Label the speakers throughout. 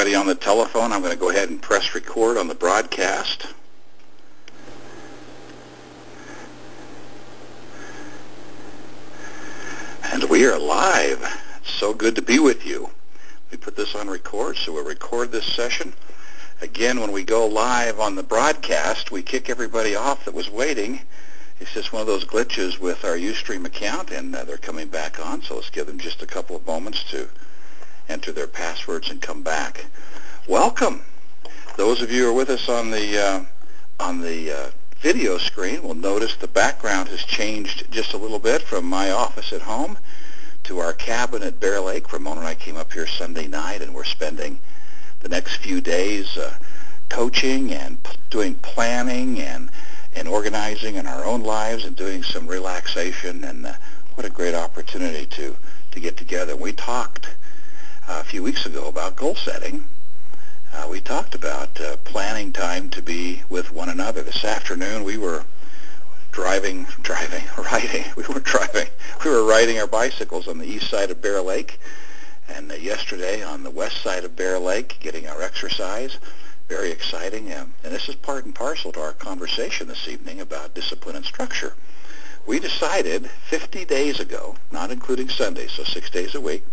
Speaker 1: everybody on the telephone. I'm going to go ahead and press record on the broadcast. And we are live. It's so good to be with you. We put this on record, so we'll record this session. Again, when we go live on the broadcast, we kick everybody off that was waiting. It's just one of those glitches with our Ustream account, and they're coming back on, so let's give them just a couple of moments to enter their passwords and come back. Welcome. Those of you who are with us on the video screen will notice the background has changed just a little bit from my office at home to our cabin at Bear Lake. Ramona and I came up here Sunday night, and we're spending the next few days coaching and doing planning and organizing in our own lives and doing some relaxation. And what a great opportunity to get together. We talked a few weeks ago about goal setting. We talked about planning time to be with one another. This afternoon we were riding. We were riding our bicycles on the east side of Bear Lake, and yesterday on the west side of Bear Lake, getting our exercise. Very exciting, and this is part and parcel to our conversation this evening about discipline and structure. We decided 50 days ago, not including Sundays, so 6 days a week,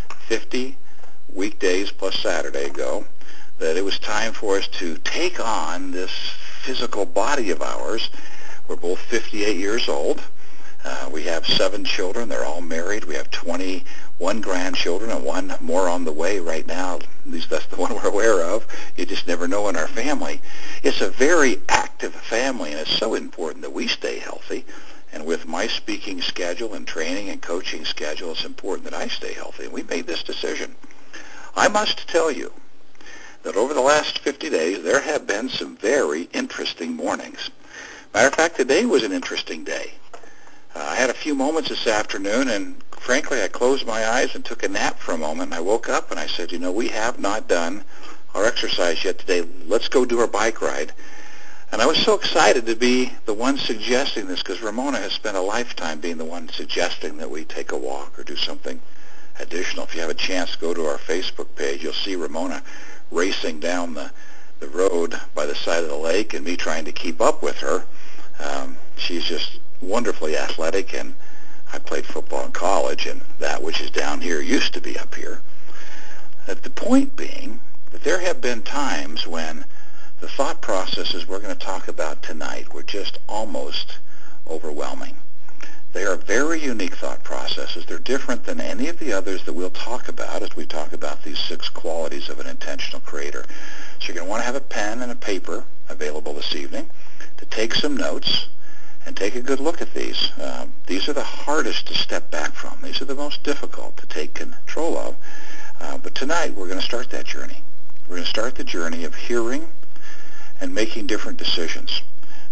Speaker 1: 50 weekdays plus Saturday ago, that it was time for us to take on this physical body of ours. We're both 58 years old. We have 7 children. They're all married. We have 21 grandchildren and 1 more on the way right now. At least that's the one we're aware of. You just never know in our family. It's a very active family, and it's so important that we stay healthy. And with my speaking schedule and training and coaching schedule, it's important that I stay healthy. And we made this decision. I must tell you that over the last 50 days, there have been some very interesting mornings. Matter of fact, today was an interesting day. I had a few moments this afternoon, and frankly, I closed my eyes and took a nap for a moment. I woke up and I said, we have not done our exercise yet today. Let's go do our bike ride. And I was so excited to be the one suggesting this, because Ramona has spent a lifetime being the one suggesting that we take a walk or do something additional. If you have a chance, go to our Facebook page. You'll see Ramona racing down the road by the side of the lake and me trying to keep up with her. She's just wonderfully athletic, and I played football in college, and that which is down here used to be up here. The point being that there have been times when the thought processes we're going to talk about tonight were just almost overwhelming. They are very unique thought processes. They're different than any of the others that we'll talk about as we talk about these 6 qualities of an intentional creator. So you're going to want to have a pen and a paper available this evening to take some notes and take a good look at these. These are the hardest to step back from. These are the most difficult to take control of. But tonight we're going to start that journey. We're going to start the journey of hearing and making different decisions.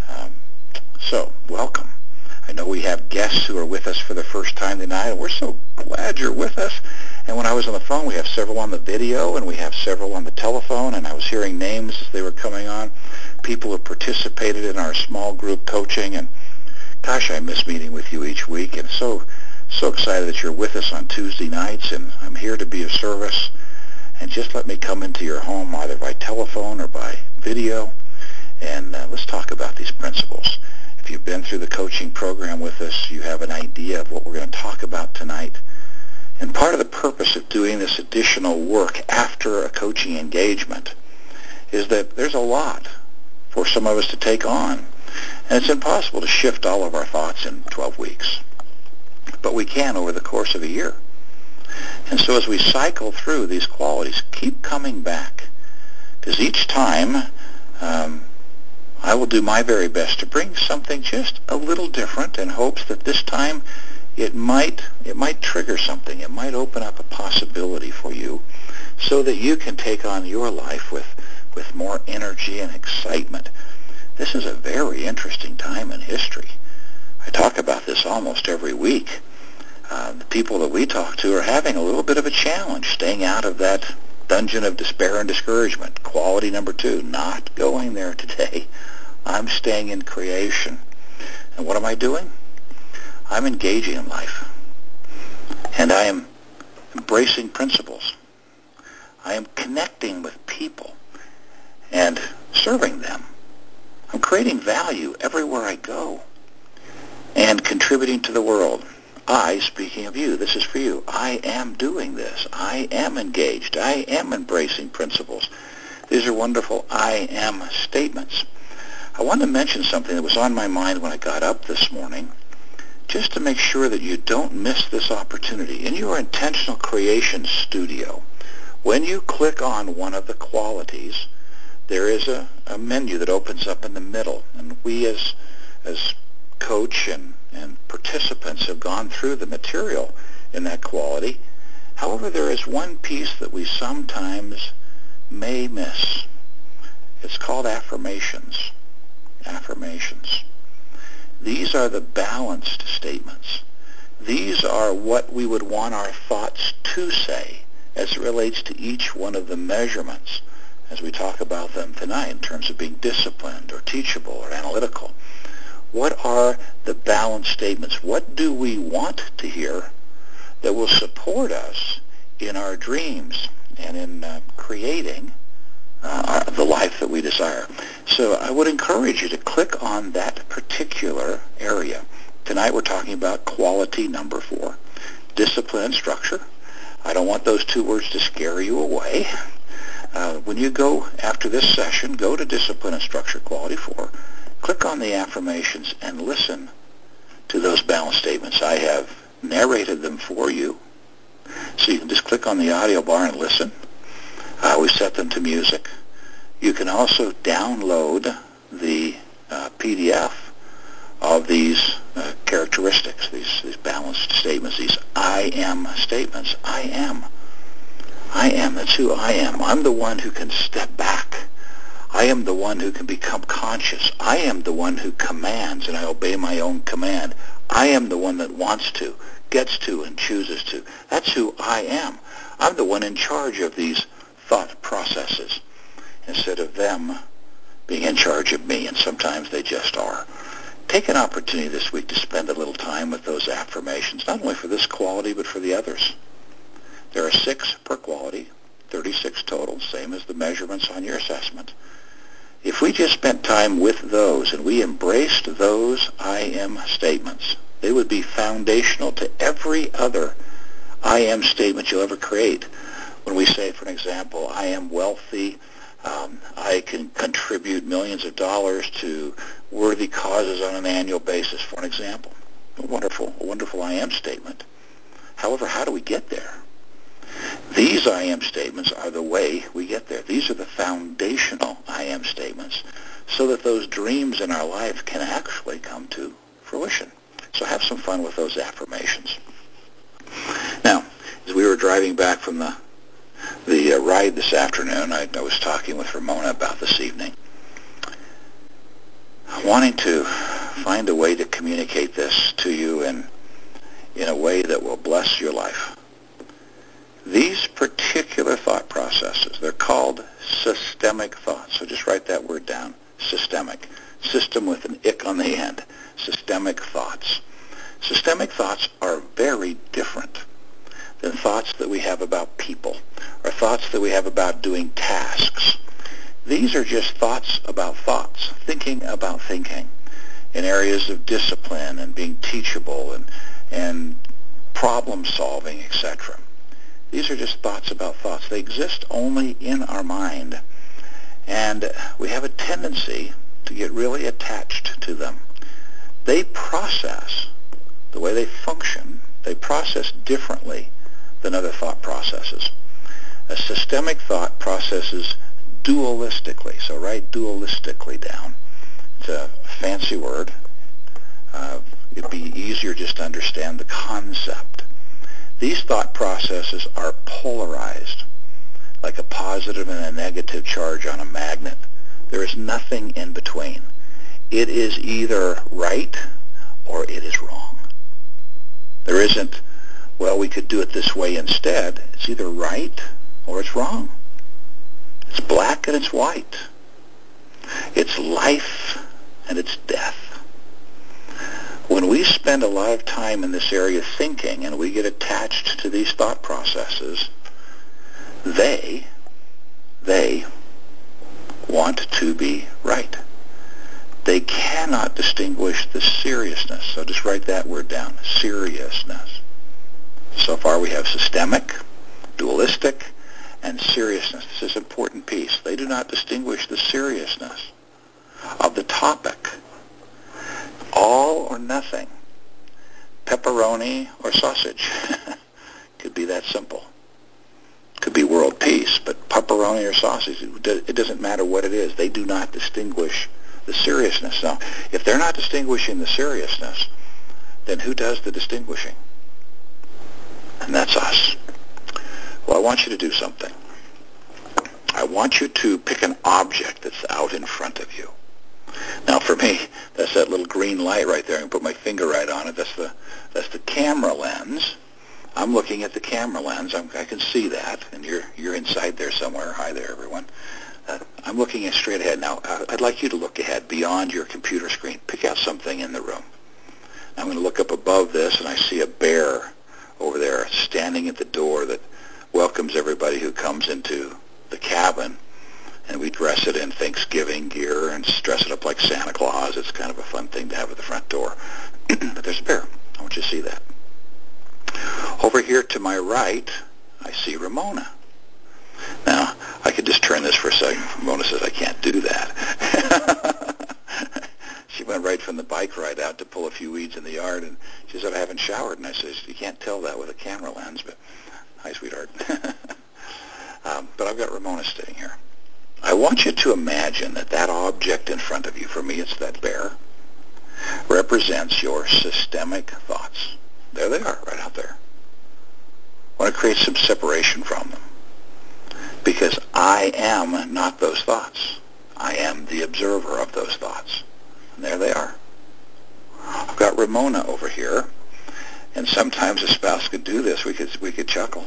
Speaker 1: So welcome. I know we have guests who are with us for the first time tonight, and we're so glad you're with us. And when I was on the phone, we have several on the video, and we have several on the telephone, and I was hearing names as they were coming on, people who participated in our small group coaching, and gosh, I miss meeting with you each week, and so excited that you're with us on Tuesday nights, and I'm here to be of service. And just let me come into your home either by telephone or by video, and let's talk about these principles. If you've been through the coaching program with us, you have an idea of what we're going to talk about tonight. And part of the purpose of doing this additional work after a coaching engagement is that there's a lot for some of us to take on. And it's impossible to shift all of our thoughts in 12 weeks. But we can over the course of a year. And so as we cycle through these qualities, keep coming back. Because each time I will do my very best to bring something just a little different in hopes that this time it might trigger something. It might open up a possibility for you so that you can take on your life with more energy and excitement. This is a very interesting time in history. I talk about this almost every week. The people that we talk to are having a little bit of a challenge staying out of that dungeon of despair and discouragement. Quality number 2, not going there today. I'm staying in creation. And what am I doing? I'm engaging in life. And I am embracing principles. I am connecting with people and serving them. I'm creating value everywhere I go and contributing to the world. I, speaking of you, this is for you. I am doing this. I am engaged. I am embracing principles. These are wonderful I am statements. I want to mention something that was on my mind when I got up this morning, just to make sure that you don't miss this opportunity. In your intentional creation studio, when you click on one of the qualities, there is a menu that opens up in the middle, and we as coach and participants have gone through the material in that quality. However, there is one piece that we sometimes may miss. It's called affirmations. Affirmations. These are the balanced statements. These are what we would want our thoughts to say as it relates to each one of the measurements as we talk about them tonight in terms of being disciplined or teachable or analytical. What are the balanced statements? What do we want to hear that will support us in our dreams and in creating the life that we desire? So I would encourage you to click on that particular area. Tonight we're talking about quality number 4, discipline and structure. I don't want those two words to scare you away. When you go after this session, go to Discipline and Structure Quality 4, click on the affirmations and listen to those balanced statements. I have narrated them for you, so you can just click on the audio bar and listen. We set them to music. You can also download the PDF of these characteristics, these balanced statements, these I am statements. I am. That's who I am. I'm the one who can step back. I am the one who can become conscious. I am the one who commands, and I obey my own command. I am the one that wants to, gets to, and chooses to. That's who I am. I'm the one in charge of these thought processes instead of them being in charge of me, and sometimes they just are. Take an opportunity this week to spend a little time with those affirmations, not only for this quality, but for the others. There are 6 per quality, 36 total, same as the measurements on your assessment. If we just spent time with those and we embraced those I am statements, they would be foundational to every other I am statement you'll ever create. When we say, for an example, I am wealthy, I can contribute millions of dollars to worthy causes on an annual basis, for an example. A wonderful I am statement. However, how do we get there? These I am statements are the way we get there. These are the foundational I am statements so that those dreams in our life can actually come to fruition. So have some fun with those affirmations. Now, as we were driving back from the ride this afternoon, I was talking with Ramona about this evening, wanting to find a way to communicate this to you in a way that will bless your life. These particular thought processes, they're called systemic thoughts. So just write that word down, systemic. System with an ick on the end. Systemic thoughts. Systemic thoughts are very different than thoughts that we have about people or thoughts that we have about doing tasks. These are just thoughts, thinking about thinking in areas of discipline and being teachable and problem solving, etc. These are just thoughts about thoughts. They exist only in our mind, and we have a tendency to get really attached to them. They process, the way they function, they process differently than other thought processes. A systemic thought processes dualistically, so write dualistically down. It's a fancy word. It'd be easier just to understand the concept. These thought processes are polarized, like a positive and a negative charge on a magnet. There is nothing in between. It is either right or it is wrong. There isn't, well, we could do it this way instead. It's either right or it's wrong. It's black and it's white. It's life and it's death. When we spend a lot of time in this area thinking and we get attached to these thought processes, they want to be right. They cannot distinguish the seriousness. So just write that word down, seriousness. So far we have systemic, dualistic, and seriousness. This is an important piece. They do not distinguish the seriousness of the topic. All or nothing. Pepperoni or sausage. Could be that simple. Could be world peace, but pepperoni or sausage, it doesn't matter what it is. They do not distinguish the seriousness. Now, if they're not distinguishing the seriousness, then who does the distinguishing? And that's us. Well, I want you to do something. I want you to pick an object that's out in front of you. Now, for me, that's that little green light right there. I can put my finger right on it. That's the camera lens. I'm looking at the camera lens. I can see that, and you're inside there somewhere. Hi there, everyone. I'm looking straight ahead. Now, I'd like you to look ahead beyond your computer screen. Pick out something in the room. I'm going to look up above this, and I see a bear over there standing at the door that welcomes everybody who comes into the cabin. And we dress it in Thanksgiving gear and dress it up like Santa Claus. It's kind of a fun thing to have at the front door. But there's a bear. I want you to see that. Over here to my right, I see Ramona. Now, I could just turn this for a second. Ramona says I can't do that. She went right from the bike ride out to pull a few weeds in the yard, and she said, I haven't showered. And I said, you can't tell that with a camera lens, but hi, sweetheart. But I've got Ramona sitting here. I want you to imagine that object in front of you, for me it's that bear, represents your systemic thoughts. There they are, right out there. I want to create some separation from them. Because I am not those thoughts. I am the observer of those thoughts. And there they are. I've got Ramona over here. And sometimes a spouse could do this. We could chuckle.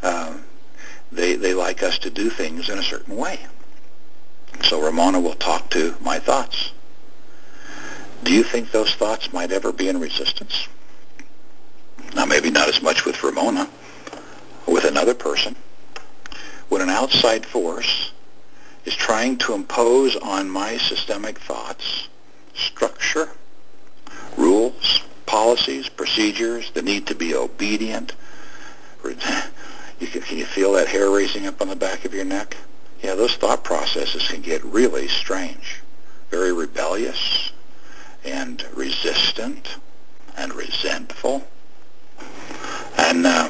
Speaker 1: They like us to do things in a certain way. So Ramona will talk to my thoughts. Do you think those thoughts might ever be in resistance? Now, maybe not as much with Ramona, with another person. When an outside force is trying to impose on my systemic thoughts structure, rules, policies, procedures, the need to be obedient, can you feel that hair raising up on the back of your neck? Yeah, those thought processes can get really strange, very rebellious and resistant and resentful. And now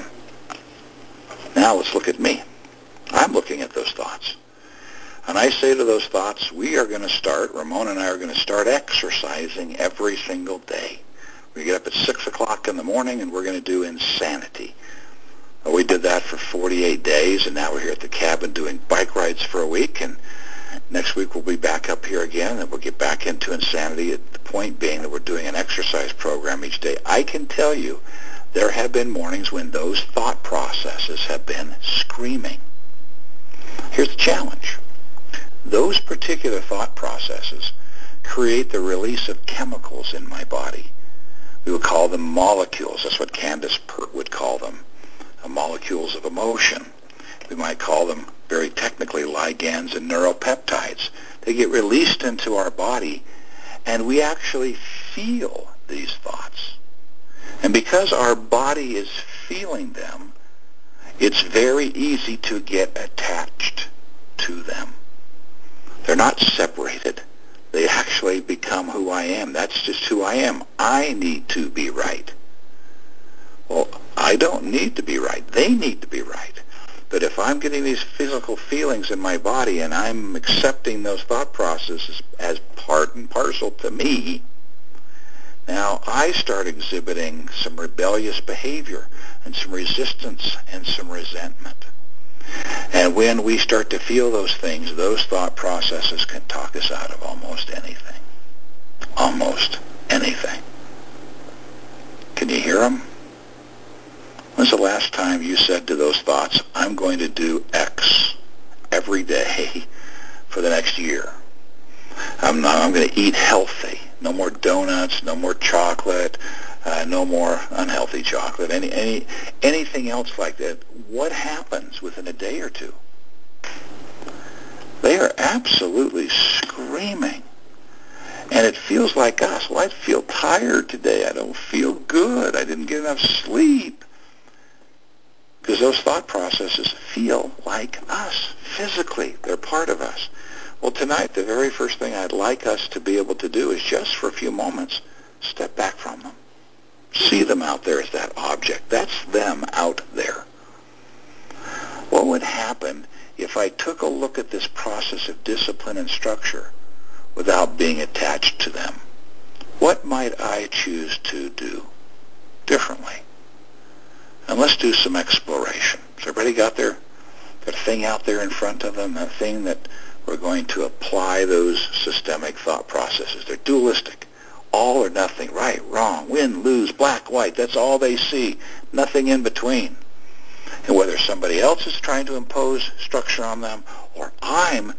Speaker 1: let's look at me. I'm looking at those thoughts. And I say to those thoughts, Ramona and I are going to start exercising every single day. We get up at 6 o'clock in the morning and we're going to do insanity. We did that for 48 days, and now we're here at the cabin doing bike rides for a week, and next week we'll be back up here again, and we'll get back into insanity, at the point being that we're doing an exercise program each day. I can tell you there have been mornings when those thought processes have been screaming. Here's the challenge. Those particular thought processes create the release of chemicals in my body. We would call them molecules. That's what Candace Pert would call them. Molecules of emotion. We might call them, very technically, ligands and neuropeptides. They get released into our body, and we actually feel these thoughts. And because our body is feeling them, it's very easy to get attached to them. They're not separated. They actually become who I am. That's just who I am. I need to be right. Well, I don't need to be right. They need to be right. But if I'm getting these physical feelings in my body and I'm accepting those thought processes as part and parcel to me, now I start exhibiting some rebellious behavior and some resistance and some resentment. And when we start to feel those things, those thought processes can talk us out of almost anything. Almost anything. Can you hear them? When's the last time you said to those thoughts, I'm going to do X every day for the next year? I'm going to eat healthy. No more donuts, no more chocolate, no more unhealthy chocolate, anything else like that. What happens within a day or two? They are absolutely screaming. And it feels like us. Well, I feel tired today. I don't feel good. I didn't get enough sleep. Because those thought processes feel like us physically. They're part of us. Well, tonight, the very first thing I'd like us to be able to do is just for a few moments, step back from them. See them out there as that object. That's them out there. What would happen if I took a look at this process of discipline and structure without being attached to them? What might I choose to do differently? And let's do some exploration. Has everybody got that thing out there in front of them, that thing that we're going to apply those systemic thought processes? They're dualistic. All or nothing, right, wrong, win, lose, black, white. That's all they see. Nothing in between. And whether somebody else is trying to impose structure on them or I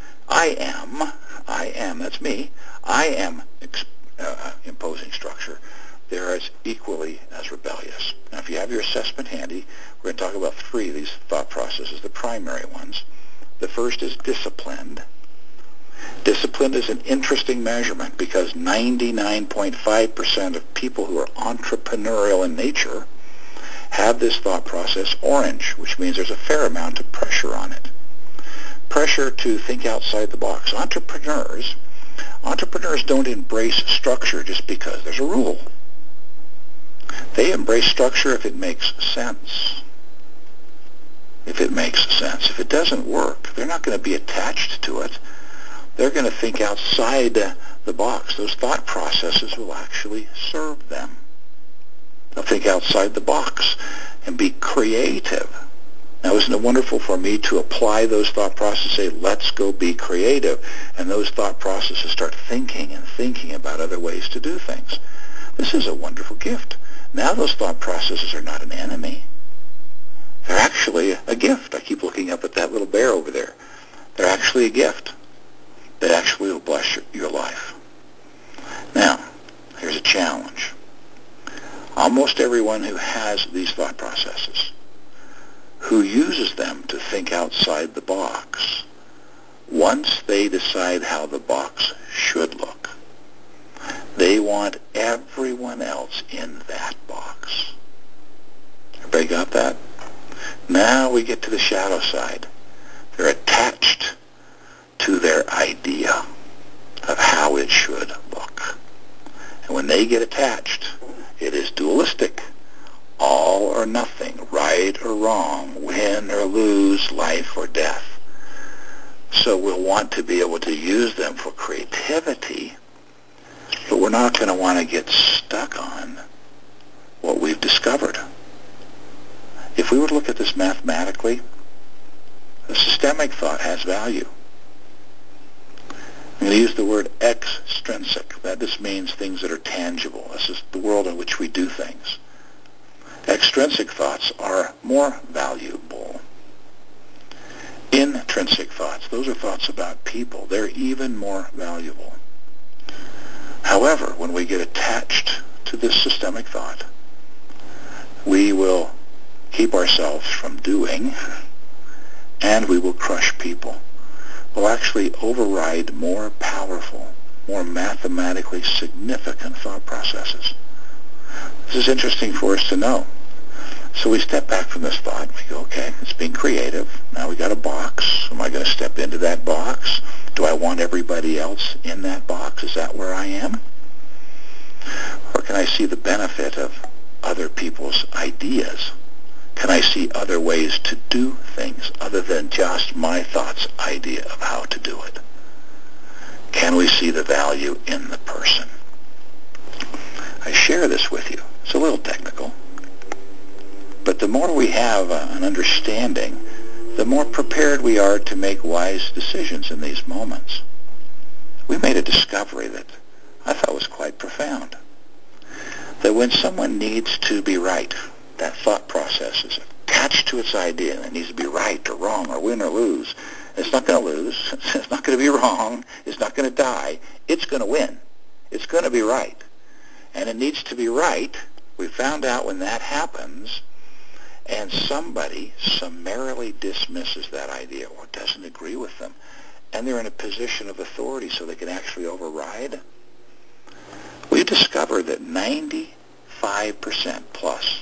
Speaker 1: am, that's me, I am imposing structure, they're as equally as rebellious. Now, if you have your assessment handy, we're going to talk about three of these thought processes, the primary ones. The first is disciplined. Disciplined is an interesting measurement because 99.5% of people who are entrepreneurial in nature have this thought process orange, which means there's a fair amount of pressure on it. Pressure to think outside the box. Entrepreneurs don't embrace structure just because there's a rule. They embrace structure if it makes sense. If it makes sense. If it doesn't work, they're not going to be attached to it. They're going to think outside the box. Those thought processes will actually serve them. They'll think outside the box and be creative. Now, isn't it wonderful for me to apply those thought processes, say, let's go be creative, and those thought processes start thinking and thinking about other ways to do things. This is a wonderful gift. Now those thought processes are not an enemy. They're actually a gift. I keep looking up at that little bear over there. They're actually a gift that actually will bless your life. Now, here's a challenge. Almost everyone who has these thought processes, who uses them to think outside the box, once they decide how the box should look, they want everyone else in that box. Everybody got that? Now we get to the shadow side. They're attached to their idea of how it should look. And when they get attached, it is dualistic. All or nothing, right or wrong, win or lose, life or death. So we'll want to be able to use them for creativity, but we're not going to want to get stuck on what we've discovered. If we were to look at this mathematically, the systemic thought has value. I'm going to use the word extrinsic. That just means things that are tangible. This is the world in which we do things. Extrinsic thoughts are more valuable. Intrinsic thoughts, those are thoughts about people. They're even more valuable. However, when we get attached to this systemic thought, we will keep ourselves from doing, and we will crush people. We'll actually override more powerful, more mathematically significant thought processes. This is interesting for us to know. So we step back from this thought, and we go, okay, it's being creative. Now we got a box. Am I going to step into that box? Do I want everybody else in that box? Is that where I am? Or can I see the benefit of other people's ideas? Can I see other ways to do things other than just my thoughts' idea of how to do it? Can we see the value in the person? I share this with you. It's a little technical. But the more we have an understanding, the more prepared we are to make wise decisions in these moments. We made a discovery that I thought was quite profound. That when someone needs to be right, that thought process is attached to its idea, and it needs to be right or wrong or win or lose. It's not going to lose. It's not going to be wrong. It's not going to die. It's going to win. It's going to be right. And it needs to be right. We found out when that happens, and somebody summarily dismisses that idea or doesn't agree with them, and they're in a position of authority so they can actually override, we discovered that 95% plus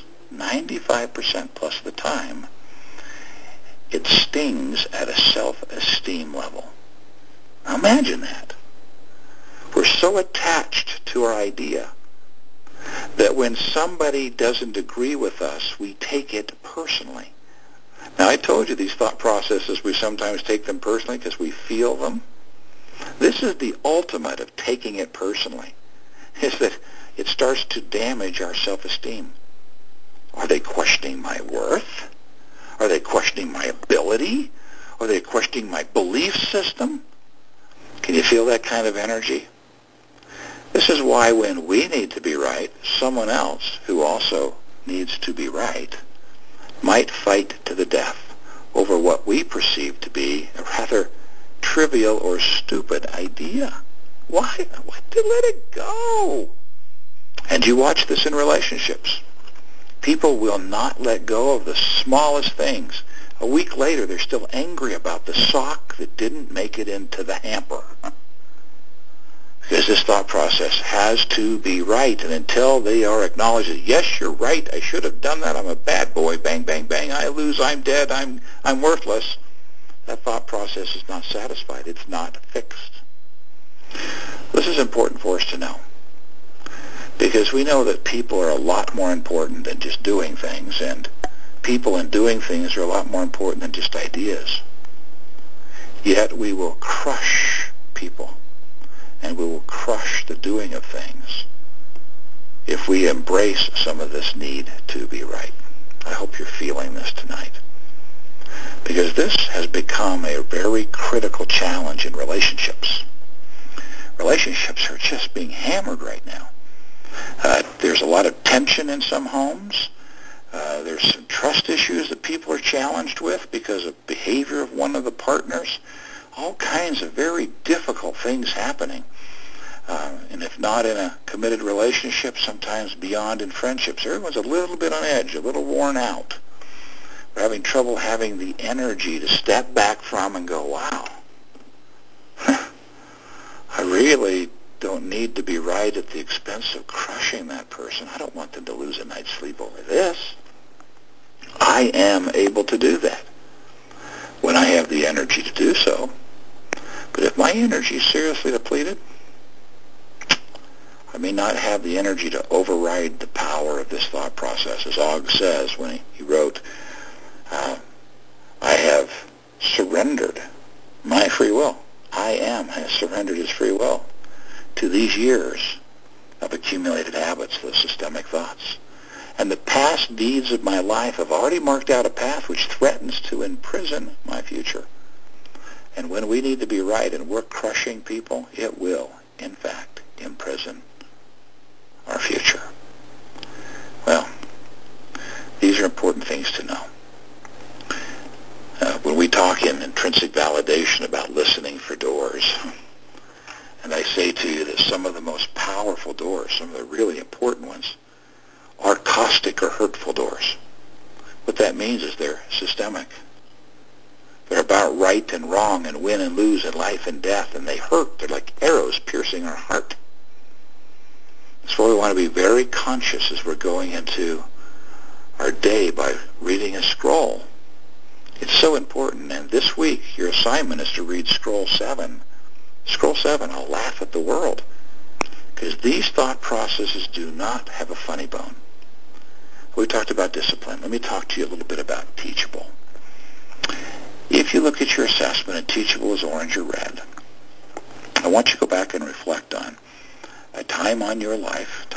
Speaker 1: of the time, it stings at a self-esteem level. Now imagine that. We're so attached to our idea that when somebody doesn't agree with us, we take it personally. Now, I told you these thought processes, we sometimes take them personally because we feel them. This is the ultimate of taking it personally, is that it starts to damage our self-esteem. Are they questioning my worth? Are they questioning my ability? Are they questioning my belief system? Can you feel that kind of energy? This is why when we need to be right, someone else who also needs to be right might fight to the death over what we perceive to be a rather trivial or stupid idea. Why? Let it go. And you watch this in relationships. People will not let go of the smallest things. A week later, they're still angry about the sock that didn't make it into the hamper. Because this thought process has to be right. And until they are acknowledged that, yes, you're right, I should have done that, I'm a bad boy, bang, bang, bang, I lose, I'm dead, I'm worthless, that thought process is not satisfied. It's not fixed. This is important for us to know. Because we know that people are a lot more important than just doing things, and people and doing things are a lot more important than just ideas. Yet we will crush people, and we will crush the doing of things if we embrace some of this need to be right. I hope you're feeling this tonight. Because this has become a very critical challenge in relationships. Relationships are just being hammered right now. There's a lot of tension in some homes. There's some trust issues that people are challenged with because of behavior of one of the partners. All kinds of very difficult things happening. And if not in a committed relationship, sometimes beyond in friendships. Everyone's a little bit on edge, a little worn out. We're having trouble having the energy to step back from and go, wow, I really don't need to be right at the expense of crushing that person. I don't want them to lose a night's sleep over this. I am able to do that when I have the energy to do so. But if my energy is seriously depleted, I may not have the energy to override the power of this thought process. As Og says when he wrote, I have surrendered my free will. I has surrendered his free will to these years of accumulated habits, those systemic thoughts. And the past deeds of my life have already marked out a path which threatens to imprison my future. And when we need to be right and we're crushing people, it will, in fact, imprison our future. Well, these are important things to know. When we talk in intrinsic validation about listening for doors, and I say to you that some of the most powerful doors, some of the really important ones, are caustic or hurtful doors. What that means is they're systemic. They're about right and wrong and win and lose and life and death, and they hurt. They're like arrows piercing our heart. That's why we want to be very conscious as we're going into our day by reading a scroll. It's so important. And this week, your assignment is to read Scroll 7. Scroll 7, I'll laugh at the world. Because these thought processes do not have a funny bone. We talked about discipline. Let me talk to you a little bit about teachable. If you look at your assessment and teachable is orange or red, I want you to go back and reflect on a time in your life,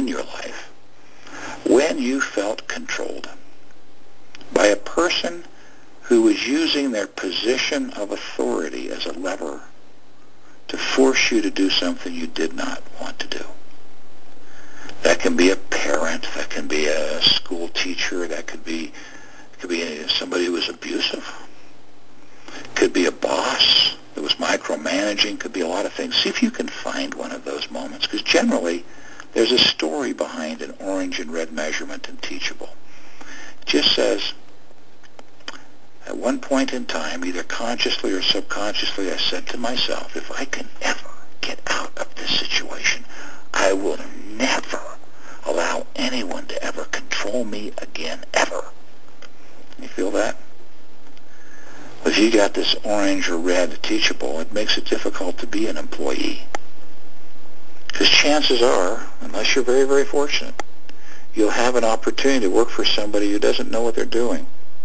Speaker 1: when you felt controlled by a person who was using their position of authority as a lever to force you to do something you did not want to do. That can be a parent, that can be a school teacher, that could be somebody who was abusive. It could be a boss that was micromanaging, could be a lot of things. See if you can find one of those moments, because generally there's a story behind an orange and red measurement in teachable. It just says, At one point in time, either consciously or subconsciously, I said to myself, if I can ever get out of this situation, I will never allow anyone to ever control me again, ever. You feel that? If you got this orange or red teachable, it makes it difficult to be an employee. Because chances are, unless you're very, very fortunate, you'll have an opportunity to work for somebody who doesn't know what they're doing.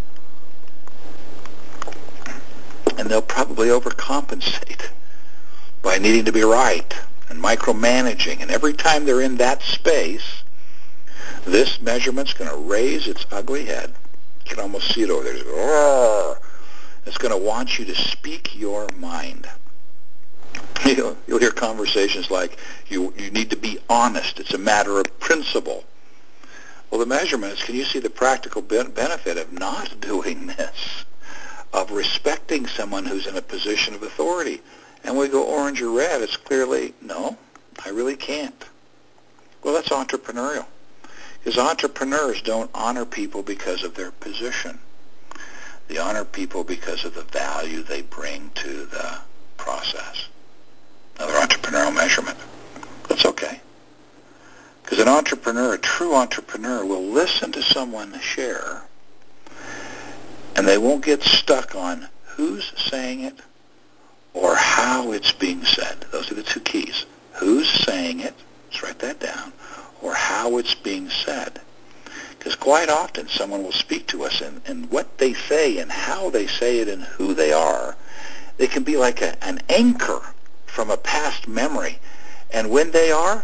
Speaker 1: And they'll probably overcompensate by needing to be right and micromanaging. And every time they're in that space, this measurement's going to raise its ugly head. You can almost see it over there. It's going to want you to speak your mind. You'll hear conversations like, you need to be honest. It's a matter of principle. Well, the measurement is, can you see the practical benefit of not doing this, of respecting someone who's in a position of authority? And we go orange or red, it's clearly, no, I really can't. Well, that's entrepreneurial. Because entrepreneurs don't honor people because of their position. They honor people because of the value they bring to the process. Another entrepreneurial measurement. That's okay. Because an entrepreneur, a true entrepreneur, will listen to someone share, and they won't get stuck on who's saying it or how it's being said. Those are the two keys. Who's saying it, let's write that down, or how it's being said. Because quite often someone will speak to us, and what they say and how they say it and who they are, they can be like an anchor from a past memory. And when they are,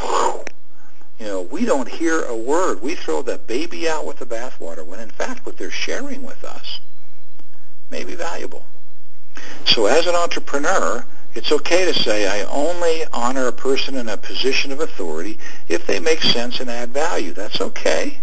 Speaker 1: we don't hear a word. We throw the baby out with the bathwater when, in fact, what they're sharing with us may be valuable. So as an entrepreneur, it's okay to say, I only honor a person in a position of authority if they make sense and add value. That's okay.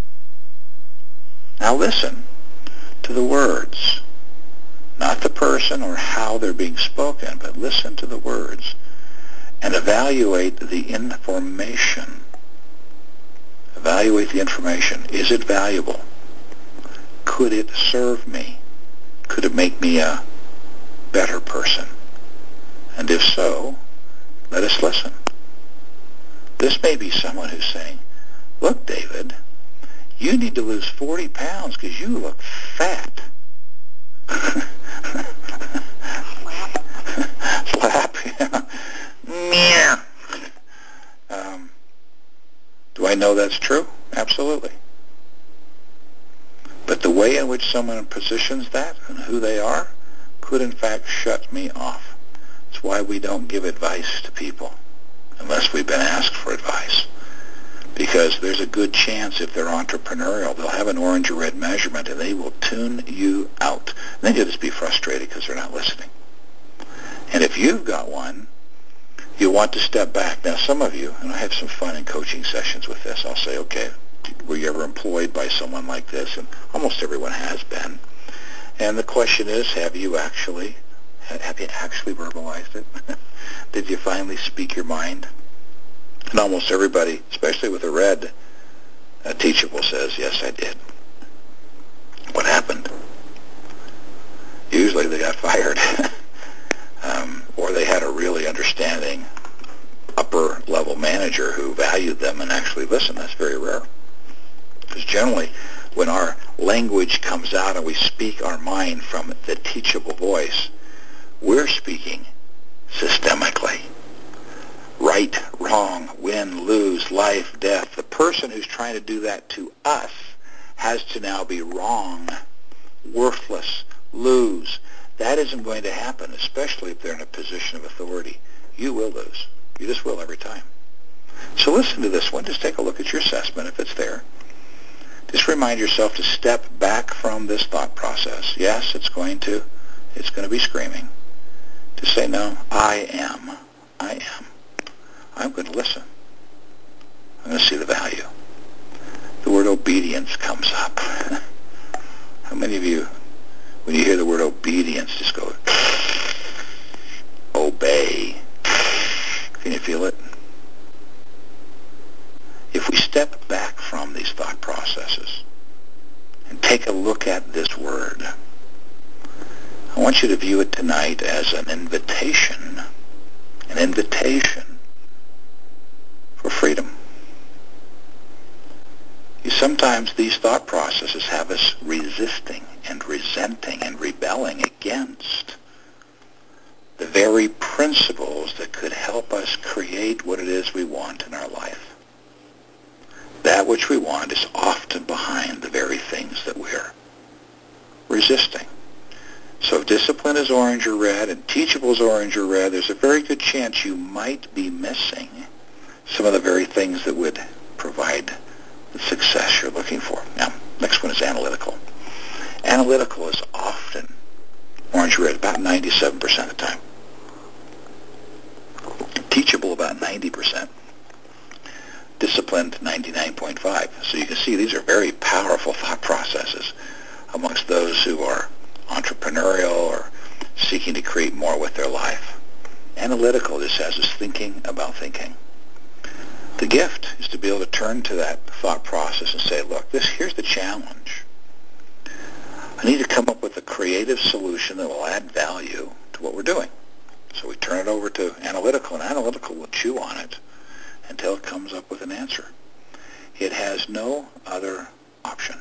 Speaker 1: Now listen to the words, not the person or how they're being spoken, but listen to the words and evaluate the information. Evaluate the information. Is it valuable? Could it serve me? Could it make me a better person? And if so, let us listen. This may be someone who's saying, look, David, you need to lose 40 pounds because you look fat. Slap, yeah. Yeah. Do I know that's true? Absolutely. But the way in which someone positions that and who they are could in fact shut me off. It's why we don't give advice to people unless we've been asked for advice. Because there's a good chance if they're entrepreneurial, they'll have an orange or red measurement and they will tune you out. And then you'll just be frustrated because they're not listening. And if you've got one, you want to step back. Now, some of you, and I have some fun in coaching sessions with this, I'll say, okay, were you ever employed by someone like this? And almost everyone has been. And the question is, have you actually verbalized it? Did you finally speak your mind? And almost everybody, especially with a red teachable, says, yes, I did. What happened? Usually they got fired. Or they had a really understanding upper-level manager who valued them and actually listened. That's very rare. Because generally, when our language comes out and we speak our mind from the teachable voice, we're speaking systemically. Right, wrong, win, lose, life, death. The person who's trying to do that to us has to now be wrong, worthless, lose. That isn't going to happen, especially if they're in a position of authority. You will lose. You just will every time. So listen to this one. Just take a look at your assessment if it's there. Just remind yourself to step back from this thought process. Yes, it's going to be screaming. To say, no, I am. I'm going to listen. I'm going to see the value. The word obedience comes up. How many of you, when you hear the word obedience, just go, obey? Can you feel it? If we step back from these thought processes and take a look at this word, want you to view it tonight as an invitation for freedom. Sometimes these thought processes have us resisting and resenting and rebelling against the very principles that could help us create what it is we want in our life. That which we want is often behind the very things that we're resisting. So if discipline is orange or red and teachable is orange or red, there's a very good chance you might be missing some of the very things that would provide the success you're looking for. Now, next one is analytical. Analytical is often orange or red about 97% of the time. Teachable about 90%. Disciplined 99.5%. So you can see these are very powerful thought processes amongst those who are entrepreneurial or seeking to create more with their life. Analytical just has us thinking about thinking. The gift is to be able to turn to that thought process and say, look, here's the challenge. I need to come up with a creative solution that will add value to what we're doing. So we turn it over to analytical, and analytical will chew on it until it comes up with an answer. It has no other option.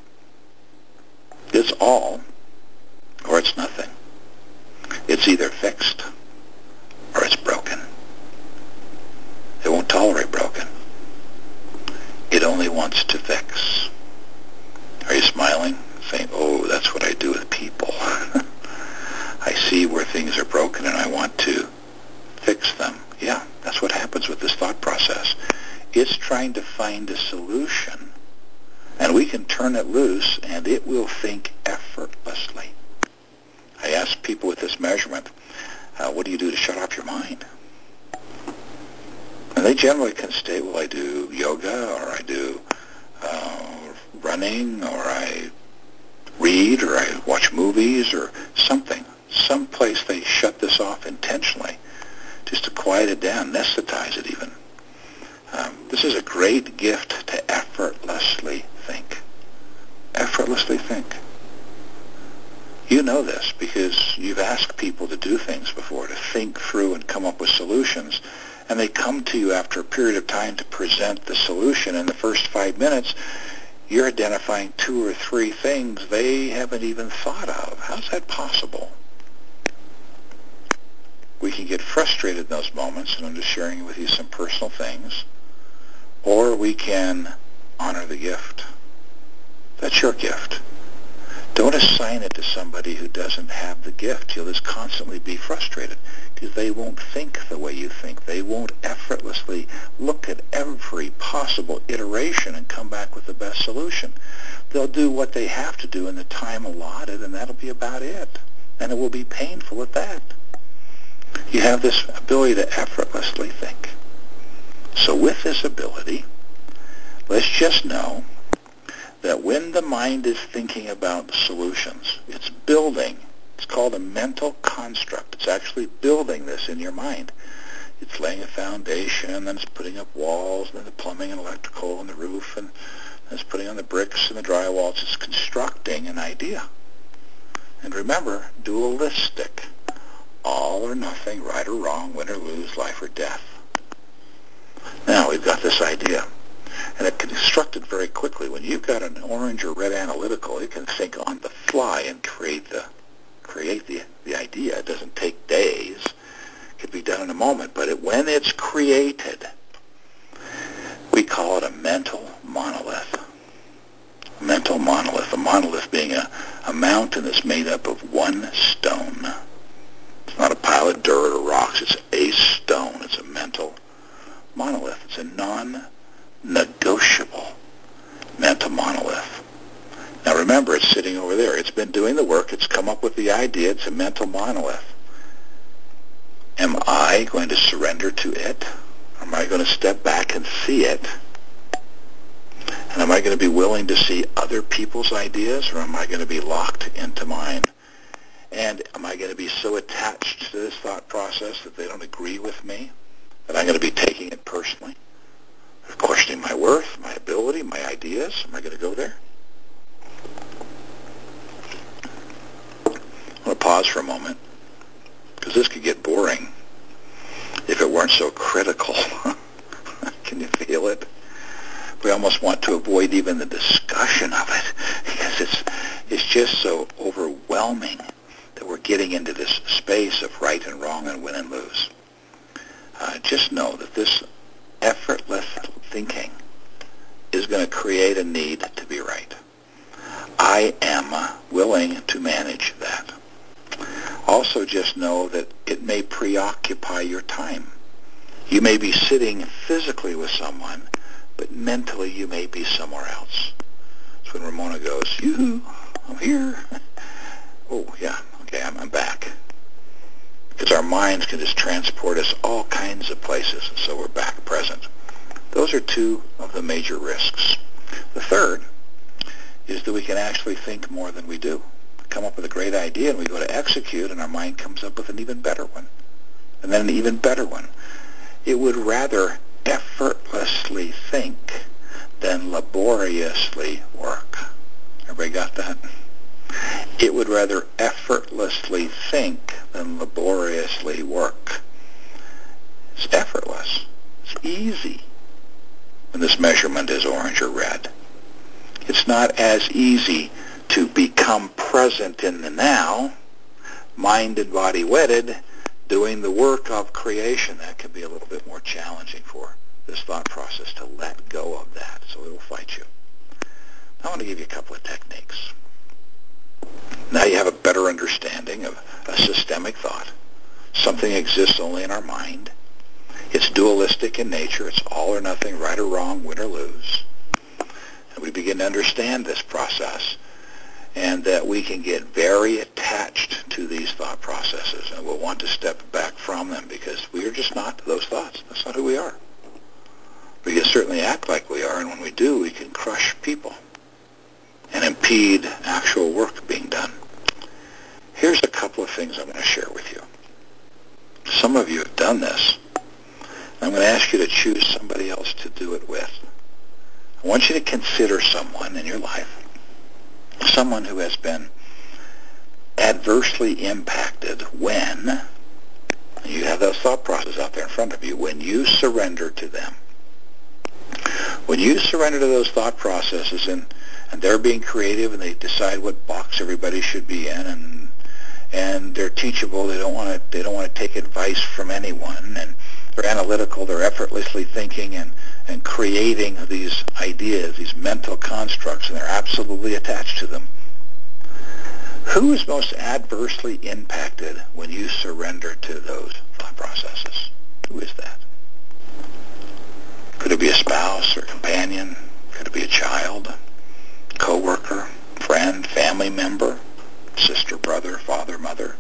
Speaker 1: It's all or it's nothing. It's either fixed or it's broken. It won't tolerate broken. It only wants to fix. Are you smiling? Saying, oh, that's what I do with people. I see where things are broken and I want to fix them. Yeah, that's what happens with this thought process. It's trying to find a solution, and we can turn it loose and it will think effortlessly. I ask people with this measurement, what do you do to shut off your mind? And they generally can state, well, I do yoga, or I do running, or I read, or I watch movies, or something. Someplace they shut this off intentionally, just to quiet it down, anesthetize it even. This is a great gift to effortlessly think. Effortlessly think. You know this because you've asked people to do things before, to think through and come up with solutions, and they come to you after a period of time to present the solution. In the first 5 minutes, you're identifying 2 or 3 things they haven't even thought of. How's that possible? We can get frustrated in those moments, and I'm just sharing with you some personal things, or we can honor the gift. That's your gift. Don't assign it to somebody who doesn't have the gift. You'll just constantly be frustrated because they won't think the way you think. They won't effortlessly look at every possible iteration and come back with the best solution. They'll do what they have to do in the time allotted, and that'll be about it. And it will be painful at that. You have this ability to effortlessly think. So with this ability, let's just know that when the mind is thinking about solutions, it's building. It's called a mental construct. It's actually building this in your mind. It's laying a foundation, then it's putting up walls, and then the plumbing and electrical and the roof, and it's putting on the bricks and the drywall. It's just constructing an idea. And remember, dualistic. All or nothing, right or wrong, win or lose, life or death. Now we've got this idea. And it can construct it very quickly. When you've got an orange or red analytical, it can think on the fly and create the idea. It doesn't take days. It can be done in a moment. But when it's created, we call it a mental monolith. A mental monolith. A monolith being a mountain that's made up of one stone. It's not a pile of dirt or rocks. It's a stone. It's a mental monolith. It's a non-negotiable mental monolith. Now remember, it's sitting over there. It's been doing the work. It's come up with the idea. It's a mental monolith. Am I going to surrender to it? Or am I going to step back and see it? And am I going to be willing to see other people's ideas, or am I going to be locked into mine? And am I going to be so attached to this thought process that they don't agree with me, that I'm going to be taking it personally? Questioning my worth, my ability, my ideas? Am I going to go there? I want to pause for a moment, because this could get boring if it weren't so critical. Can you feel it? We almost want to avoid even the discussion of it because it's just so overwhelming that we're getting into this space of right and wrong and win and lose. Just know that this effortless thinking is going to create a need to be right. I am willing to manage that. Also, just know that it may preoccupy your time. You may be sitting physically with someone, but mentally you may be somewhere else. That's when Ramona goes, yoo-hoo, I'm here. Oh, yeah, okay, I'm back. Because our minds can just transport us all kinds of places, and so we're back present. Those are two of the major risks. The third is that we can actually think more than we do. Come up with a great idea, and we go to execute, and our mind comes up with an even better one, and then an even better one. It would rather effortlessly think than laboriously work. Everybody got that? It would rather effortlessly think than laboriously work. It's effortless. It's easy when this measurement is orange or red. It's not as easy to become present in the now, mind and body wedded, doing the work of creation. That can be a little bit more challenging for this thought process to let go of that, so it will fight you. I want to give you a couple of techniques. Now you have a better understanding of a systemic thought. Something exists only in our mind. It's dualistic in nature. It's all or nothing, right or wrong, win or lose. And we begin to understand this process, and that we can get very attached to these thought processes, and we'll want to step back from them because we are just not those thoughts. That's not who we are. We can certainly act like we are, and when we do, we can crush people and impede actual work being done. Here's a couple of things I'm going to share with you. Some of you have done this. I'm going to ask you to choose somebody else to do it with. I want you to consider someone in your life, someone who has been adversely impacted when, you have those thought processes out there in front of you, when you surrender to them. When you surrender to those thought processes and they're being creative and they decide what box everybody should be in, and they're teachable, they don't want to take advice from anyone, and they're analytical, they're effortlessly thinking and creating these ideas, these mental constructs, and they're absolutely attached to them. Who is most adversely impacted when you surrender to those thought processes? Who is that? Could it be a spouse or companion? Could it be a child, coworker, friend, family member, sister, brother, father, mother?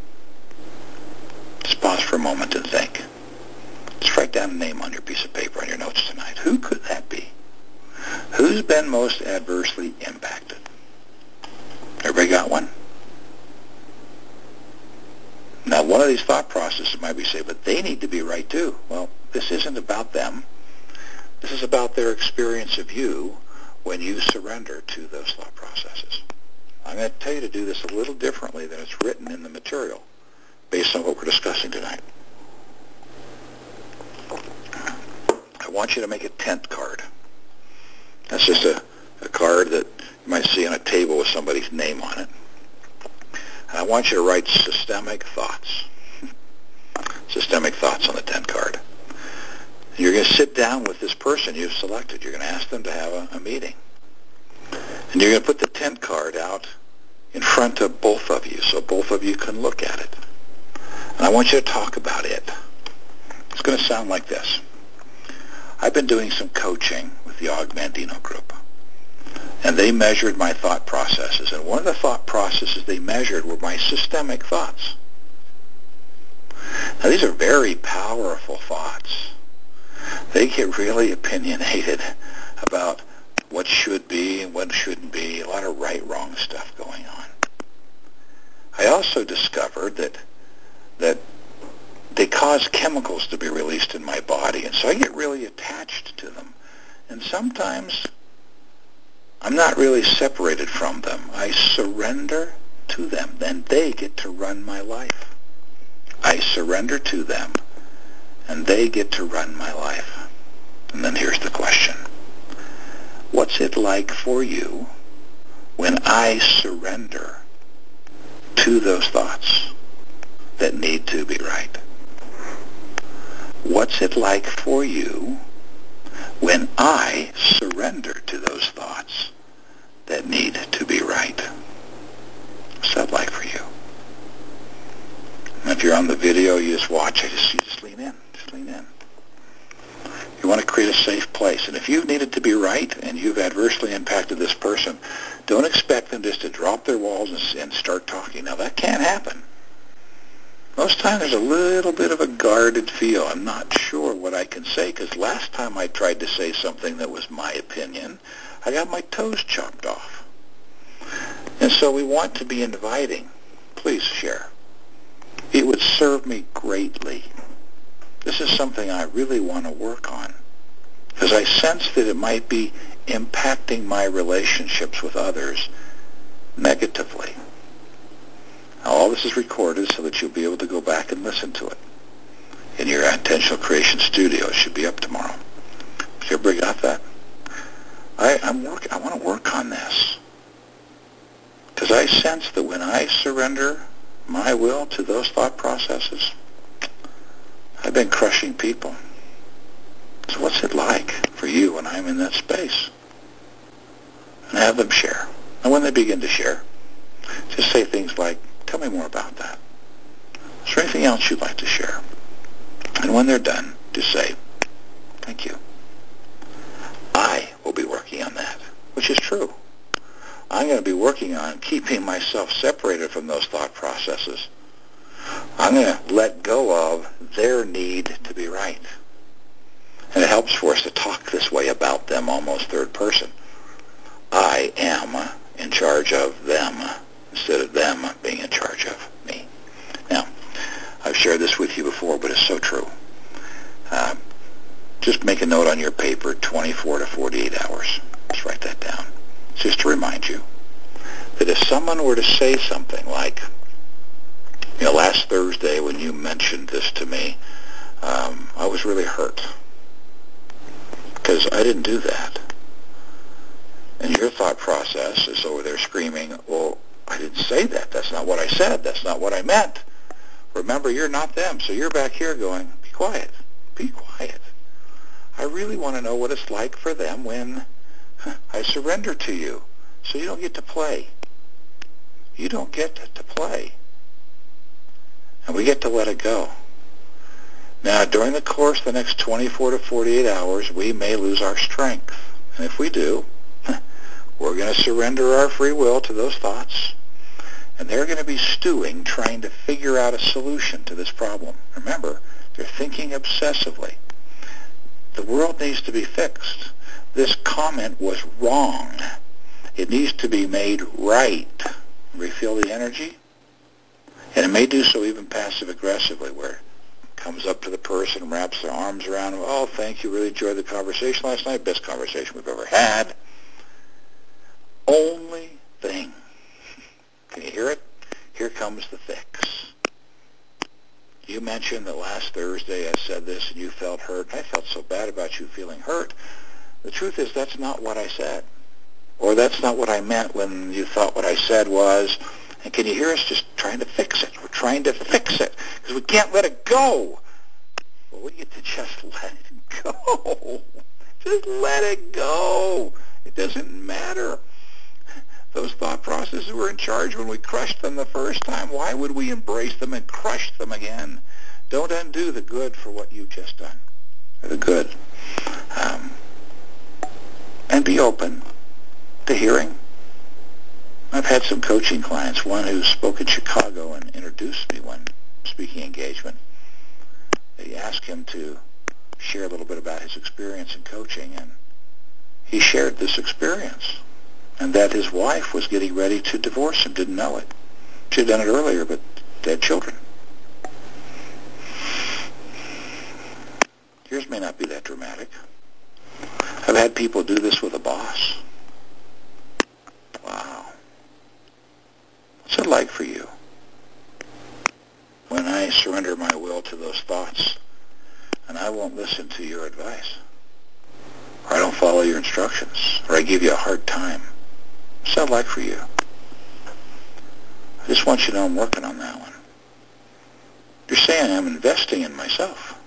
Speaker 1: Just pause for a moment and think. Just write down a name on your piece of paper on your notes tonight. Who could that be? Who's been most adversely impacted? Everybody got one? Now, one of these thought processes might be say, but they need to be right too. Well, this isn't about them. This is about their experience of you when you surrender to those thought processes. I'm going to tell you to do this a little differently than it's written in the material based on what we're discussing tonight. I want you to make a tent card. That's just a card that you might see on a table with somebody's name on it. And I want you to write systemic thoughts. Systemic thoughts on the tent card. And you're going to sit down with this person you've selected. You're going to ask them to have a meeting. And you're going to put the tent card out in front of both of you so both of you can look at it. And I want you to talk about it. It's going to sound like this. I've been doing some coaching with the Og Mandino group, and they measured my thought processes. And one of the thought processes they measured were my systemic thoughts. Now, these are very powerful thoughts. They get really opinionated about what should be and what shouldn't be, a lot of right-wrong stuff going on. I also discovered that they cause chemicals to be released in my body, and so I get really attached to them. And sometimes I'm not really separated from them. I surrender to them, and they get to run my life. I surrender to them, and they get to run my life. And then here's the question. What's it like for you when I surrender to those thoughts that need to be right? What's it like for you when I surrender to those thoughts that need to be right? What's that like for you? And if you're on the video, you just watch. You just lean in. Just lean in. You want to create a safe place. And if you've needed to be right and you've adversely impacted this person, don't expect them just to drop their walls and start talking. Now, that can't happen. Most times there's a little bit of a guarded feel. I'm not sure what I can say, because last time I tried to say something that was my opinion, I got my toes chopped off. And so we want to be inviting. Please share. It would serve me greatly. This is something I really want to work on, because I sense that it might be impacting my relationships with others negatively. Now, all this is recorded so that you'll be able to go back and listen to it in your Intentional Creation Studio. It should be up tomorrow. Did you ever got that? I want to work on this, because I sense that when I surrender my will to those thought processes, I've been crushing people. So what's it like for you when I'm in that space? And have them share. And when they begin to share, just say things like, tell me more about that. Is there anything else you'd like to share? And when they're done, just say, thank you. I will be working on that, which is true. I'm going to be working on keeping myself separated from those thought processes. I'm going to let go of their need to be right. And it helps for us to talk this way about them, almost third person. I am in charge of them instead of them being in charge of me. Now, I've shared this with you before, but it's so true. Just make a note on your paper, 24 to 48 hours. Just write that down. It's just to remind you that if someone were to say something like, last Thursday when you mentioned this to me, I was really hurt because I didn't do that. And your thought process is over there screaming, well, I didn't say that. That's not what I said. That's not what I meant. Remember, you're not them. So you're back here going, be quiet. Be quiet. I really want to know what it's like for them when I surrender to you. So you don't get to play. You don't get to play. And we get to let it go. Now, during the course of the next 24 to 48 hours, we may lose our strength. And if we do, we're going to surrender our free will to those thoughts. And they're going to be stewing, trying to figure out a solution to this problem. Remember, they're thinking obsessively. The world needs to be fixed. This comment was wrong. It needs to be made right. We feel the energy? And it may do so even passive-aggressively, where it comes up to the person, wraps their arms around them. Oh, thank you. Really enjoyed the conversation last night. Best conversation we've ever had. Only thing. Can you hear it? Here comes the fix. You mentioned that last Thursday I said this and you felt hurt. I felt so bad about you feeling hurt. The truth is that's not what I said. Or that's not what I meant when you thought what I said was. And can you hear us just trying to fix it? We're trying to fix it because we can't let it go. Well, we get to just let it go. Just let it go. It doesn't matter. Those thought processes were in charge when we crushed them the first time. Why would we embrace them and crush them again? Don't undo the good for what you've just done, or the good. And be open to hearing. I've had some coaching clients, one who spoke in Chicago and introduced me one speaking engagement. They asked him to share a little bit about his experience in coaching, and he shared this experience. And that his wife was getting ready to divorce him, didn't know it. She had done it earlier, but they had children. Yours may not be that dramatic. I've had people do this with a boss. Wow. What's it like I surrender my will to those thoughts and I won't listen to your advice, or I don't follow your instructions, or I give you a hard time, what's that like for you? I just want you to know I'm working on that one. You're saying I'm investing in myself.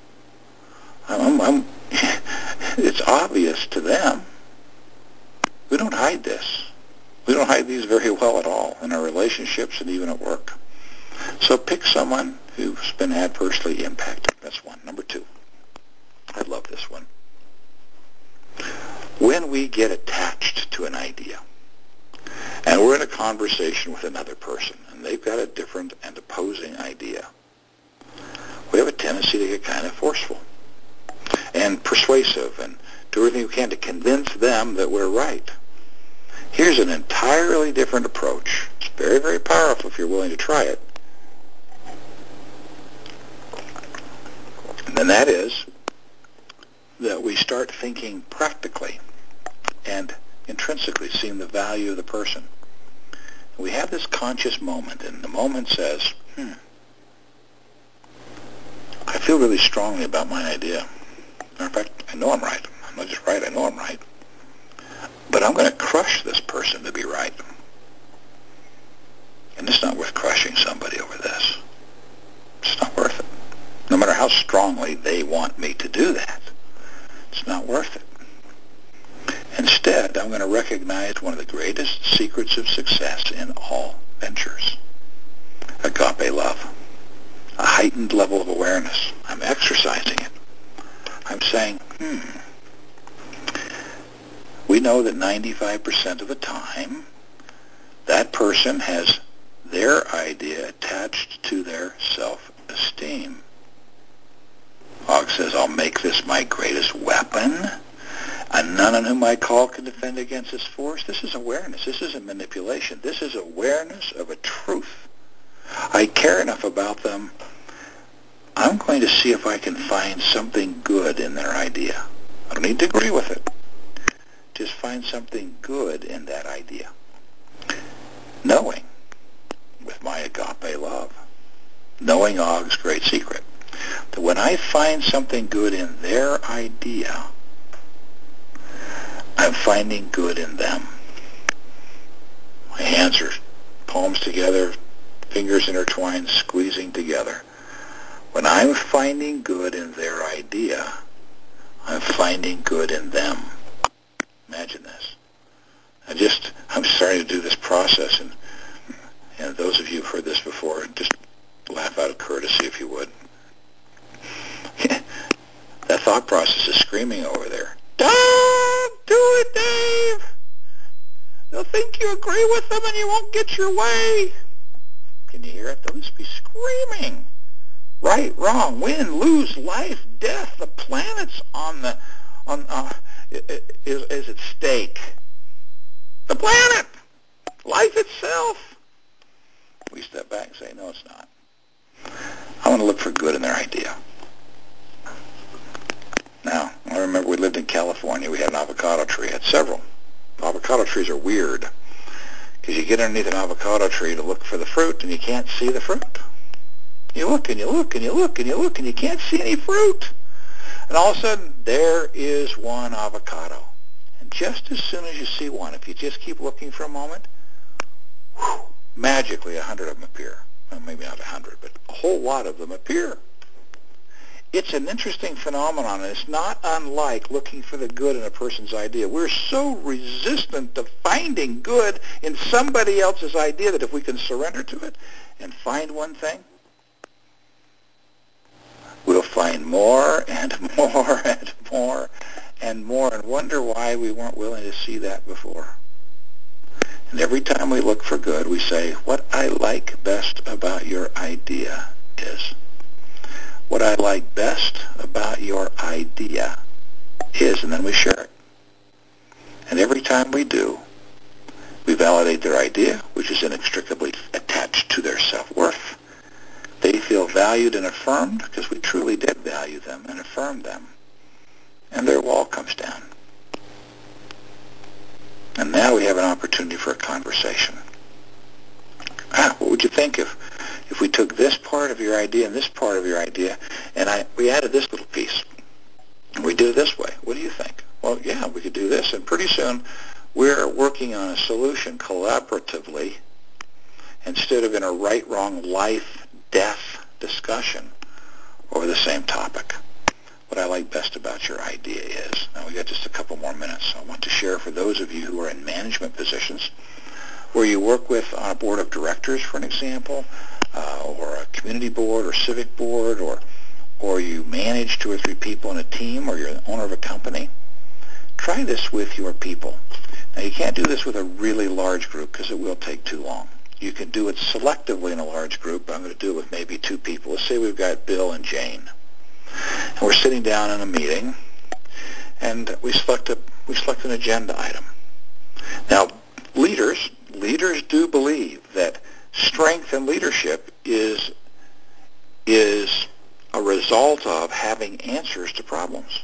Speaker 1: It's obvious to them. We don't hide this. We don't hide these very well at all in our relationships and even at work. So pick someone who's been adversely impacted. That's one. Number two, I love this one. When we get attached to an idea, and we're in a conversation with another person, and they've got a different and opposing idea, we have a tendency to get kind of forceful and persuasive and do everything we can to convince them that we're right. Here's an entirely different approach. It's very, very powerful if you're willing to try it. And that is that we start thinking practically and intrinsically, seeing the value of the person. We have this conscious moment, and the moment says, I feel really strongly about my idea. Matter of fact, I know I'm right. I'm not just right, I know I'm right. But I'm going to crush this person to be right. And it's not worth crushing somebody over this. It's not worth it. No matter how strongly they want me to do that, it's not worth it. Instead, I'm going to recognize one of the greatest secrets of success in all ventures. Agape love. A heightened level of awareness. I'm exercising it. I'm saying, we know that 95% of the time, that person has their idea attached to their self-esteem. Og says, I'll make this my greatest weapon, and none on whom I call can defend against this force. This is awareness. This isn't manipulation. This is awareness of a truth. I care enough about them. I'm going to see if I can find something good in their idea. I don't need to agree with it. Just find something good in that idea. Knowing, with my agape love, knowing Og's great secret, that when I find something good in their idea, I'm finding good in them. My hands are palms together, fingers intertwined, squeezing together. When I'm finding good in their idea, I'm finding good in them. Imagine this. I'm starting to do this process, and those of you who've heard this before, just laugh out of courtesy if you would. That thought process is screaming over there. Don't do it, Dave! They'll think you agree with them and you won't get your way. Can you hear it? They'll just be screaming. Right, wrong, win, lose, life, death. The planet's is at stake. The planet, life itself. We step back and say, no, it's not. I want to look for good in their idea. Now, I remember we lived in California. We had an avocado tree. I had several. Avocado trees are weird because you get underneath an avocado tree to look for the fruit and you can't see the fruit. You look and you look and you look and you look and you can't see any fruit. And all of a sudden, there is one avocado. And just as soon as you see one, if you just keep looking for a moment, magically 100 of them appear. Well, maybe not 100, but a whole lot of them appear. It's an interesting phenomenon, and it's not unlike looking for the good in a person's idea. We're so resistant to finding good in somebody else's idea that if we can surrender to it and find one thing, we'll find more and more and more and more and wonder why we weren't willing to see that before. And every time we look for good, we say, what I like best about your idea is. What I like best about your idea is, and then we share it. And every time we do, we validate their idea, which is inextricably attached to their self-worth. They feel valued and affirmed because we truly did value them and affirm them. And their wall comes down. And now we have an opportunity for a conversation. What would you think if if we took this part of your idea and this part of your idea, and we added this little piece, and we did it this way, what do you think? Well, yeah, we could do this, and pretty soon we're working on a solution collaboratively instead of in a right, wrong, life, death discussion over the same topic. What I like best about your idea is, now we got just a couple more minutes, I want to share for those of you who are in management positions, where you work with on a board of directors, for an example, or a community board or civic board, or you manage 2 or 3 people in a team, or you're the owner of a company. Try this with your people. Now, you can't do this with a really large group because it will take too long. You can do it selectively in a large group, but I'm going to do it with maybe 2 people. Let's say we've got Bill and Jane. And we're sitting down in a meeting, and we select an agenda item. Now, leaders do believe that strength in leadership is a result of having answers to problems.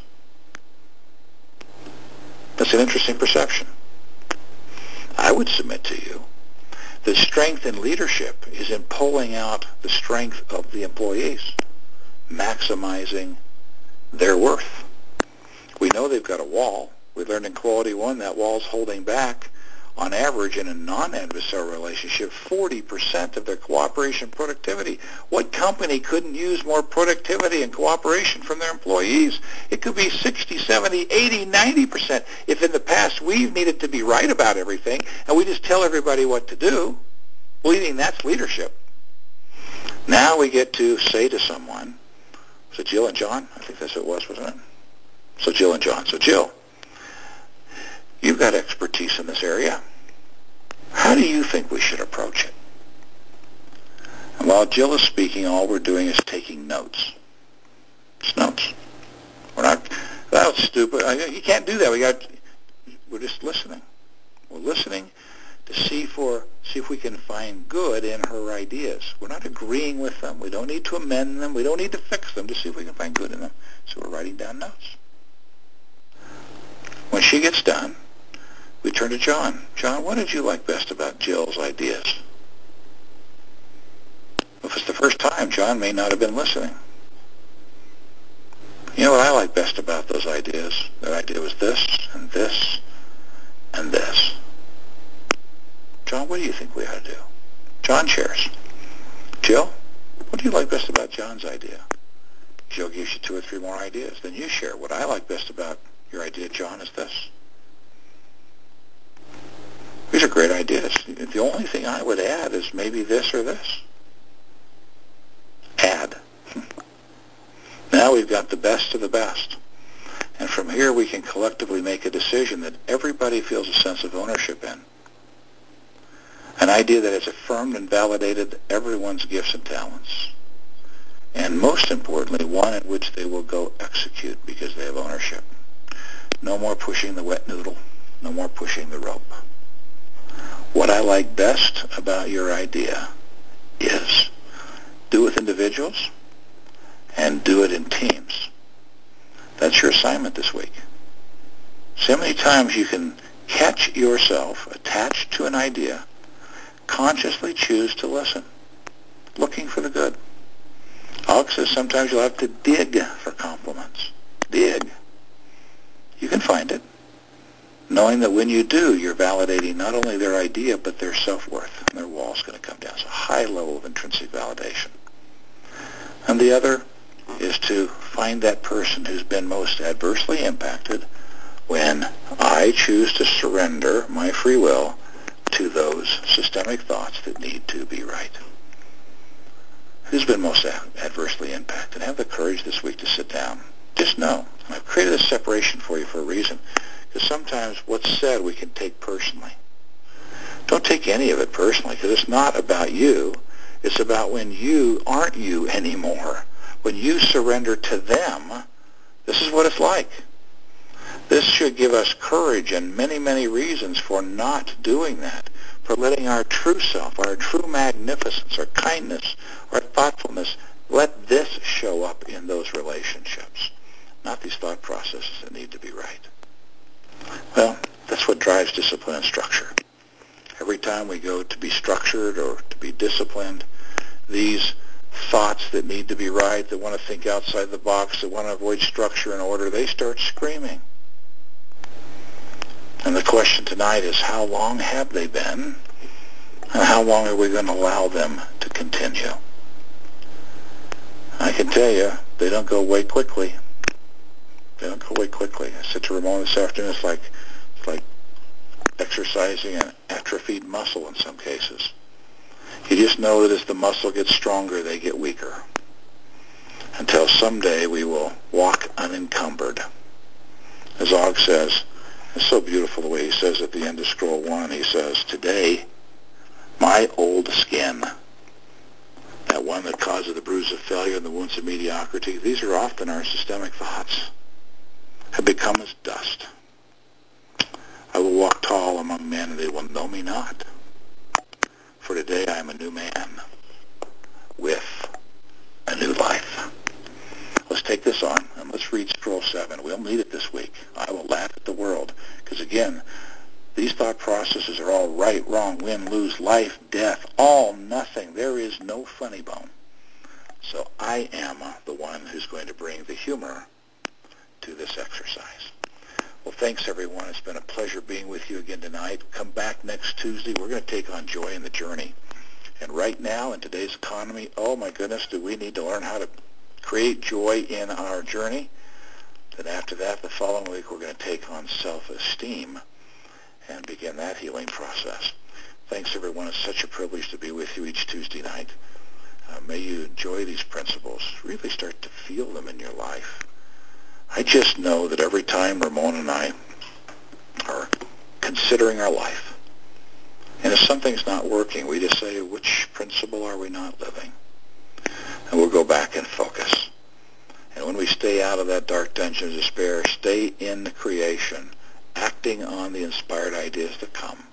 Speaker 1: That's an interesting perception. I would submit to you that strength in leadership is in pulling out the strength of the employees, maximizing their worth. We know they've got a wall. We learned in Quality One that wall's holding back, on average, in a non-adversarial relationship, 40% of their cooperation productivity. What company couldn't use more productivity and cooperation from their employees? It could be 60, 70, 80, 90%. If in the past we've needed to be right about everything and we just tell everybody what to do, believing that's leadership. Now we get to say to someone, was it Jill and John? I think that's what it was, wasn't it? So Jill and John. So Jill, you've got expertise in this area. How do you think we should approach it? And while Jill is speaking, all we're doing is taking notes. It's notes. We're not, that was stupid. You can't do that. We're just listening. We're listening to see if we can find good in her ideas. We're not agreeing with them. We don't need to amend them. We don't need to fix them to see if we can find good in them. So we're writing down notes. When she gets done, we turn to John. John, what did you like best about Jill's ideas? If it's the first time, John may not have been listening. You know what I like best about those ideas? That idea was this, and this, and this. John, what do you think we ought to do? John shares. Jill, what do you like best about John's idea? Jill gives you 2 or 3 more ideas. Then you share. What I like best about your idea, John, is this. These are great ideas. The only thing I would add is maybe this or this. Add. Now we've got the best of the best. And from here we can collectively make a decision that everybody feels a sense of ownership in. An idea that has affirmed and validated everyone's gifts and talents. And most importantly, one in which they will go execute because they have ownership. No more pushing the wet noodle. No more pushing the rope. What I like best about your idea is do it with individuals and do it in teams. That's your assignment this week. See how many times you can catch yourself attached to an idea, consciously choose to listen, looking for the good. Alex says sometimes you'll have to dig for compliments. Dig. You can find it. Knowing that when you do, you're validating not only their idea, but their self-worth. And their wall's going to come down. It's a high level of intrinsic validation. And the other is to find that person who's been most adversely impacted when I choose to surrender my free will to those systemic thoughts that need to be right. Who's been most adversely impacted? Have the courage this week to sit down. Just know, and I've created a separation for you for a reason. Because sometimes what's said we can take personally. Don't take any of it personally, because it's not about you. It's about when you aren't you anymore. When you surrender to them, this is what it's like. This should give us courage and many, many reasons for not doing that, for letting our true self, our true magnificence, our kindness, our thoughtfulness, let this show up in those relationships, not these thought processes that need to be right. Well, that's what drives discipline and structure. Every time we go to be structured or to be disciplined, these thoughts that need to be right, that want to think outside the box, that want to avoid structure and order, they start screaming. And the question tonight is, how long have they been? And how long are we going to allow them to continue? I can tell you, they don't go away quickly. They don't go away quickly. I said to Ramon this afternoon, it's like exercising an atrophied muscle in some cases. You just know that as the muscle gets stronger, they get weaker. Until someday we will walk unencumbered. As Og says, it's so beautiful the way he says at the end of Scroll 1, he says, today, my old skin, that one that causes the bruise of failure and the wounds of mediocrity, these are often our systemic thoughts, have become as dust. I will walk tall among men, and they will know me not. For today I am a new man with a new life. Let's take this on, and let's read Scroll 7. We'll need it this week. I will laugh at the world. Because again, these thought processes are all right, wrong, win, lose, life, death, all, nothing. There is no funny bone. So I am the one who's going to bring the humor to this exercise. Well, thanks, everyone. It's been a pleasure being with you again tonight. Come back next Tuesday. We're going to take on joy in the journey. And right now, in today's economy, oh, my goodness, do we need to learn how to create joy in our journey? Then after that, the following week, we're going to take on self-esteem and begin that healing process. Thanks, everyone. It's such a privilege to be with you each Tuesday night. May you enjoy these principles. Really start to feel them in your life. I just know that every time Ramon and I are considering our life, and if something's not working, we just say, which principle are we not living? And we'll go back and focus. And when we stay out of that dark dungeon of despair, stay in the creation, acting on the inspired ideas that come.